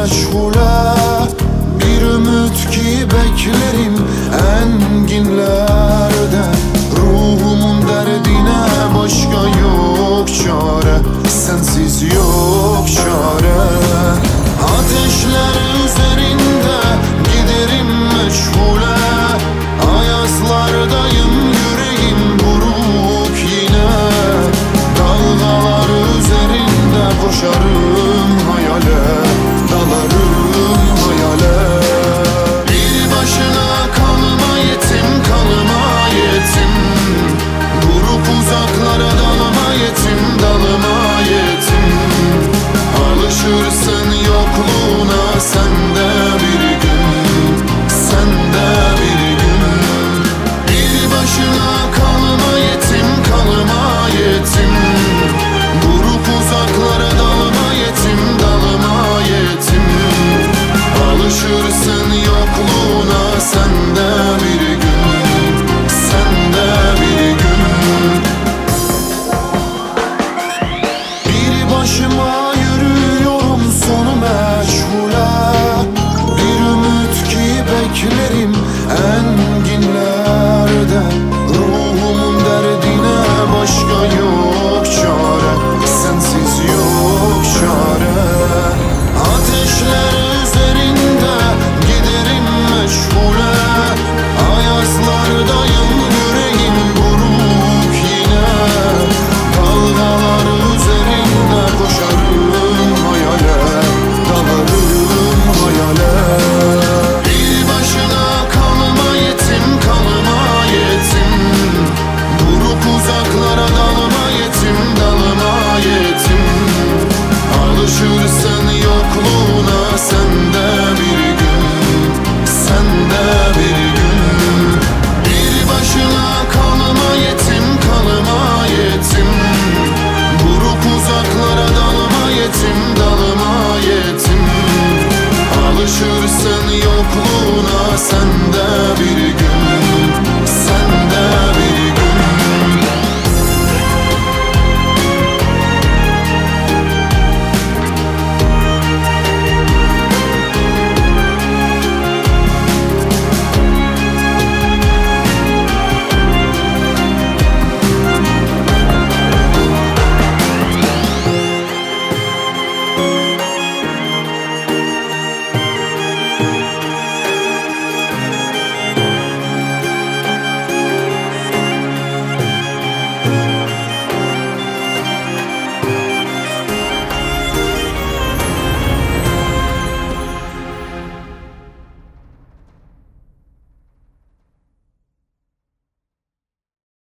meşgule. Bir ümit ki beklerim enginlerde. Ruhumun derdine başka yok çare, sensiz yok çare. Ateşler üzerinde giderim meşgule. Ayazlardayım, yüreğim buruk yine. Dalgalar üzerinde koşarım hayale, dalarım hayale. Bir başına kalma yetim, kalma yetim. Vurup uzaklara dalma yetim, dalma yetim. Alışırsın yokluğuna sen de bir gün, sen de bir gün. Bir başına kalma yetim, kalma yetim. Vurup uzaklara dalma yetim, dalma yetim. Alışırsın yokluğuna sen de bir gün, sen de bir gün. Bir başıma yürüyorum sonu meşgule. Bir ümit ki beklerim enginlerde. Ruhumun derdine başka yok çare, sensiz yok çare. Ateşler üzerinde giderim meşgule. Ayazlardayım, yüreğim buruk yine. Dalgalar üzerinde koşarım hayale, dalarım hayale. Bir başına kalma yetim, kalma yetim. Vurup uzaklara dalma yetim, dalma yetim. Alışırsın yokluğuna sen de bir gün, sen de bir gün. Bir başına kalma yetim, kalma yetim. Vurup uzaklara dalma yetim, dalma yetim. Alışırsın yokluğuna sen